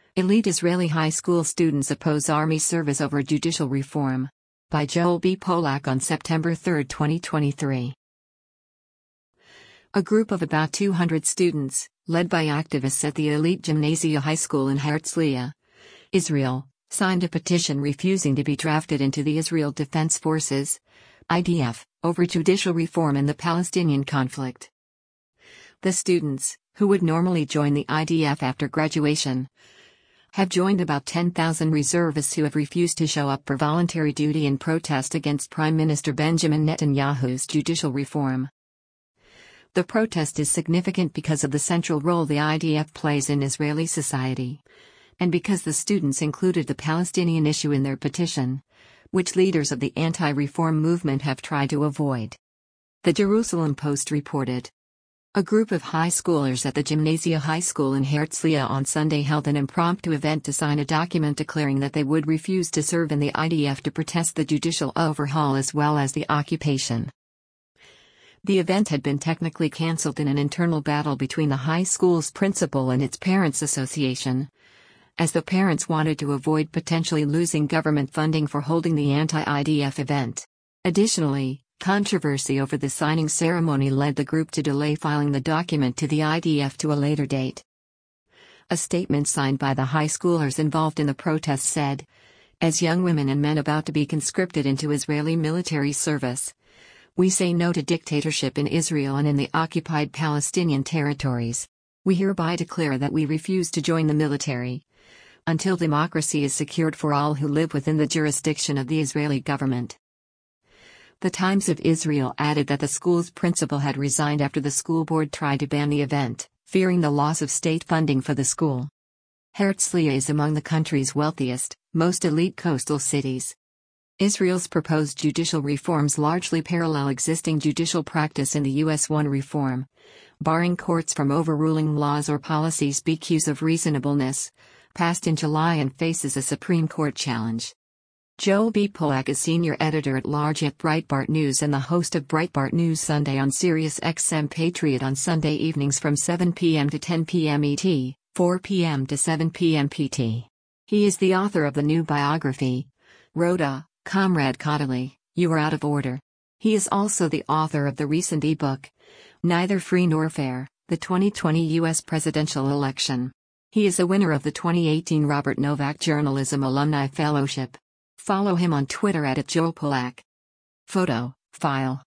Elite Israeli high school students oppose army service over judicial reform. By Joel B. Polak on September 3, 2023. A group of about 200 students, led by activists at the Elite Gymnasia High School in Herzliya, Israel, signed a petition refusing to be drafted into the Israel Defense Forces, IDF, over judicial reform in the Palestinian conflict. The students, who would normally join the IDF after graduation, have joined about 10,000 reservists who have refused to show up for voluntary duty in protest against Prime Minister Benjamin Netanyahu's judicial reform. The protest is significant because of the central role the IDF plays in Israeli society, and because the students included the Palestinian issue in their petition, which leaders of the anti-reform movement have tried to avoid. The Jerusalem Post reported. A group of high schoolers at the Gymnasia High School in Herzliya on Sunday held an impromptu event to sign a document declaring that they would refuse to serve in the IDF to protest the judicial overhaul as well as the occupation. The event had been technically cancelled in an internal battle between the high school's principal and its parents' association, as the parents wanted to avoid potentially losing government funding for holding the anti-IDF event. Additionally, controversy over the signing ceremony led the group to delay filing the document to the IDF to a later date. A statement signed by the high schoolers involved in the protest said, "As young women and men about to be conscripted into Israeli military service, we say no to dictatorship in Israel and in the occupied Palestinian territories. We hereby declare that we refuse to join the military until democracy is secured for all who live within the jurisdiction of the Israeli government." The Times of Israel added that the school's principal had resigned after the school board tried to ban the event, fearing the loss of state funding for the school. Herzliya is among the country's wealthiest, most elite coastal cities. Israel's proposed judicial reforms largely parallel existing judicial practice in the U.S. One reform, barring courts from overruling laws or policies because of reasonableness, passed in July and faces a Supreme Court challenge. Joel B. Polak is senior editor-at-large at Breitbart News and the host of Breitbart News Sunday on Sirius XM Patriot on Sunday evenings from 7 p.m. to 10 p.m. ET, 4 p.m. to 7 p.m. PT. He is the author of the new biography, Rhoda, Comrade Kodaly, You Are Out of Order. He is also the author of the recent ebook, Neither Free Nor Fair, the 2020 U.S. Presidential Election. He is a winner of the 2018 Robert Novak Journalism Alumni Fellowship. Follow him on Twitter @JoelPolak. Photo, file.